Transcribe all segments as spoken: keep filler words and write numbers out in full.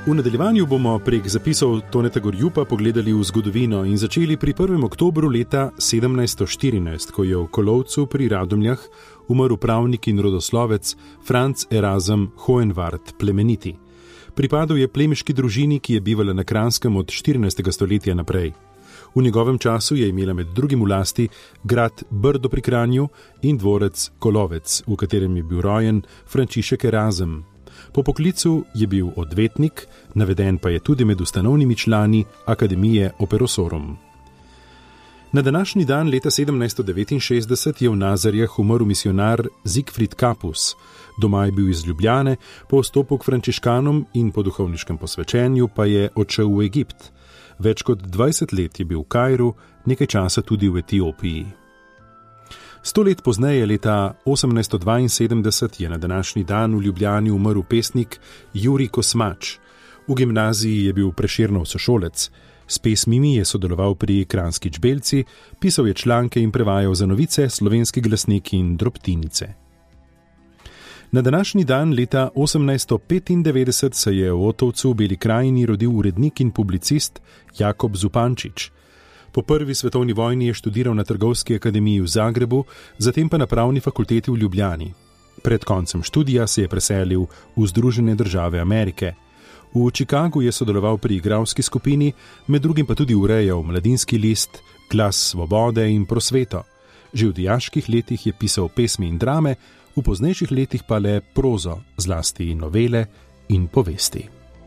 V nadaljevanju bomo prek zapisov Toneta Gorjupa pogledali v zgodovino in začeli pri prvem oktobru leta sedemnajststo štirinajst, ko je v Kolovcu pri Radomljah umrl pravnik in rodoslovec Franc Erasem Hohenwart Plemeniti. Pripadal je plemiški družini, ki je bivala na Kranjskem od štirinajstega stoletja naprej. V njegovem času je imela med drugim v lasti grad Brdo pri Kranju in dvorec Kolovec, v katerem je bil rojen Frančišek Erasem. Po poklicu je bil odvetnik, naveden pa je tudi med ustanovnimi člani Akademije Operosorum. Na današnji dan leta sedemnajststo devetinšestdeset je v Nazarjah umrl misionar Siegfried Kapus. Doma je bil iz Ljubljane, po vstopu k frančiškanom in po duhovniškem posvečenju pa je odšel v Egipt. Več kot dvajset let je bil v Kairu, nekaj časa tudi v Etiopiji. Sto let pozneje, leta osemnajststo dvainsedemdeset, je na današnji dan v Ljubljani umrl pesnik Jurij Kosmač. V gimnaziji je bil Prešernov sošolec. S pesmimi je sodeloval pri Kranjski Čbelci, pisal je članke in prevajal za novice, Slovenski glasnik in drobtinice. Na današnji dan leta osemnajststo petindevetdeset se je v Otovcu v Beli krajini rodil urednik in publicist Jakob Zupančič. Po prvi svetovni vojni je študiral na Trgovski akademiji v Zagrebu, zatem pa na Pravni fakulteti v Ljubljani. Pred koncem študija se je preselil v Združene države Amerike. V Chicagu je sodeloval pri igralski skupini, med drugim pa tudi urejal Mladinski list, Glas svobode in Prosveto. Že v dijaških letih je pisal pesmi in drame, v poznejših letih pa le prozo, zlasti novele in povesti.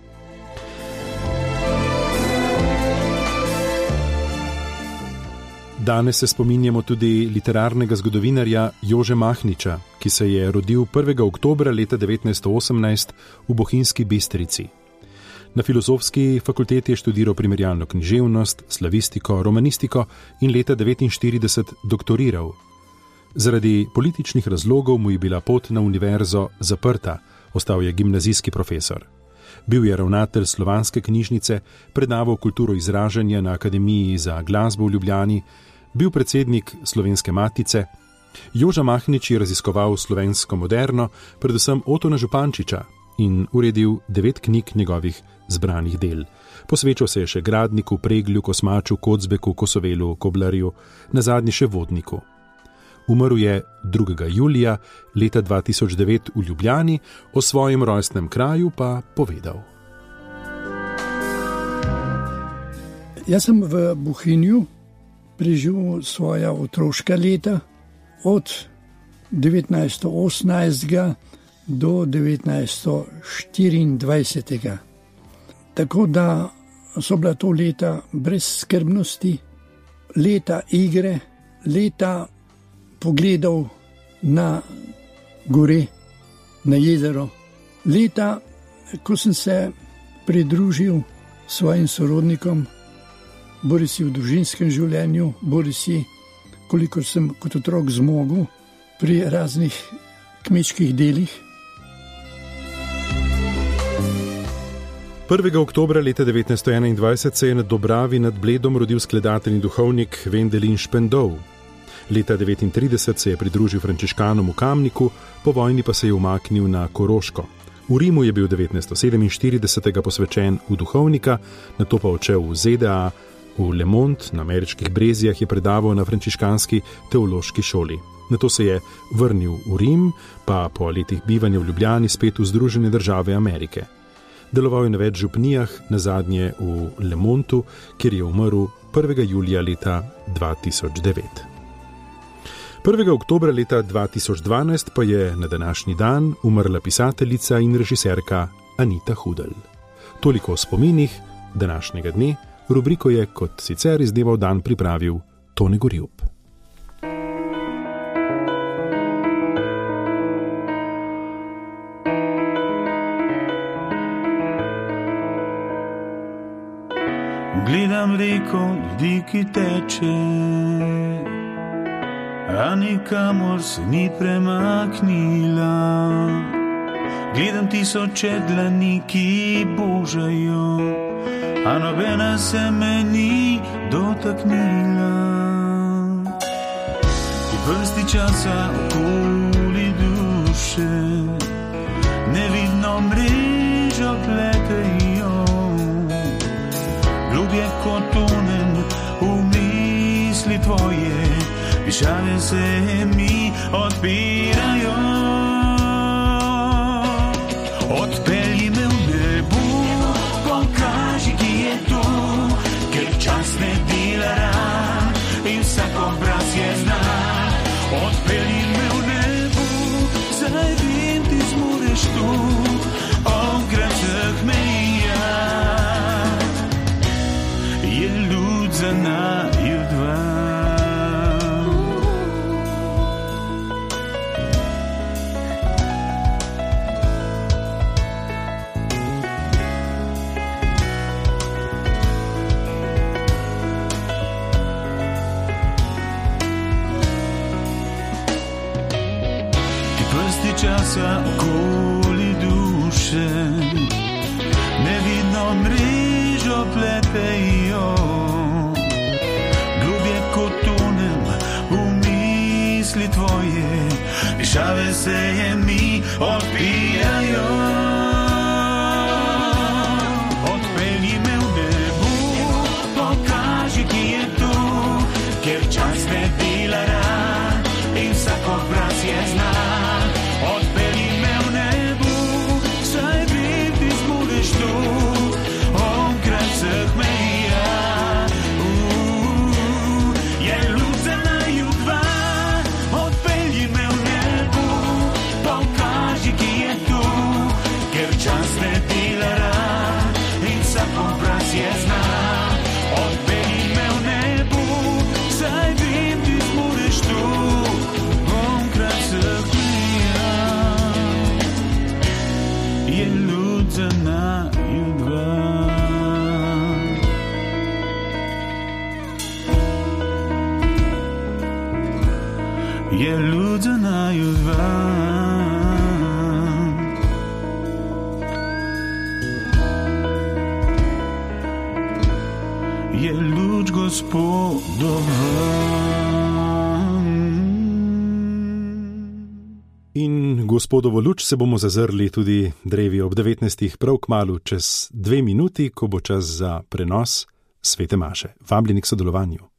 Danes se spominjamo tudi literarnega zgodovinarja Jože Mahniča, ki se je rodil prvega oktobra leta devetnajststo osemnajst v Bohinjski Bistrici. Na Filozofski fakulteti je študiral primerjalno književnost, slavistiko, romanistiko in leta devetinštirideset doktoriral. Zaradi političnih razlogov mu je bila pot na univerzo zaprta, ostal je gimnazijski profesor. Bil je ravnatelj Slovanske knjižnice, predaval kulturo izražanja na Akademiji za glasbo v Ljubljani, bil predsednik Slovenske matice. Joža Mahnič je raziskoval slovensko moderno, predvsem Otona Župančiča, in uredil devet knjig njegovih zbranih del. Posvečal se je še Gradniku, Preglju, Kosmaču, Kocbeku, Kosovelu, Koblarju, nazadnje še Vodniku. Umrl je drugega julija leta dva tisoč devet v Ljubljani, o svojem rojstnem kraju pa povedal. Jaz sem v Bohinju preživel svoja otroška leta od devetnajststo osemnajst do devetnajststo štiriindvajset. Tako da so bila to leta brez skrbnosti, leta igre, leta pogledov na gore, na jezero, leta, ko sem se pridružil svojim sorodnikom, bori si v družinskem življenju, bori si, kolikor sem kot otrok zmogel, pri raznih kmečkih delih. prvega oktobra leta devetnajststo enaindvajset se je na Dobravi nad Bledom rodil skladatelj in duhovnik Vendelin Špendov. Leta devetintrideset se je pridružil frančiškanom v Kamniku, po vojni pa se je umaknil na Koroško. V Rimu je bil devetnajststo sedeminštirideset posvečen v duhovnika, nato pa odšel v Z D A, v Le Monde na ameriških Brezijah je predaval na frančiškanski teološki šoli. Nato se je vrnil v Rim, pa po letih bivanja v Ljubljani spet v Združene države Amerike. Deloval je na več župnijah, nazadnje v Le Mondu, kjer je umrl prvega julija leta dva tisoč devet. prvega oktobra leta dva tisoč dvanajst pa je na današnji dan umrla pisateljica in režiserka Anita Hudel. Toliko o spominih današnjega dne, rubriko je kot sicer iz dneva v dan pripravil Tone Gorjup. Gledam reko ljudi, ki teče, a nikamor se ni premaknila. Gledam tisoče dlani, ki božajo, a nobena se me ni dotaknila. V vrsti časa okoli duše nevidno mrežo pletejo, globje kot tonem v misli tvoje, višave se mi odpirajo. Odpelji me v nebu, pokaži, ki je tu, ker čas ne dela rad in vsak obraz je znan. Odpelji me v nebu, zdaj vem, ti zmoreš tu, onkraj vseh meja. Je luč za naju dva. Časa okoli duše, nevidno mrežo pletejo, globje kot tonem v misli tvoje, višave se mi odpijajo. Odpelji me v nebu, pokaži, ki je tu, ker čas ne dela rad in vsak obraz je znan. Odpelji me v nebu, saj vem, ti zmoreš tu, onkraj vseh meja. Je luč za naju dva. Odpelji me v nebu, pokaži, ki je tu, ker čas ne dela rad in vsak obraz je znan. Odpelji me v nebu, saj vem, ti zmoreš tu, onkraj vseh meja. Je luč za naju dva. Je luč za naju dva. Je luč Gospodova. In Gospodovo luč se bomo zazrli tudi drevi ob devetnajstih prav kmalu čez dve minuti, ko bo čas za prenos svete maše. Vabljeni k sodelovanju.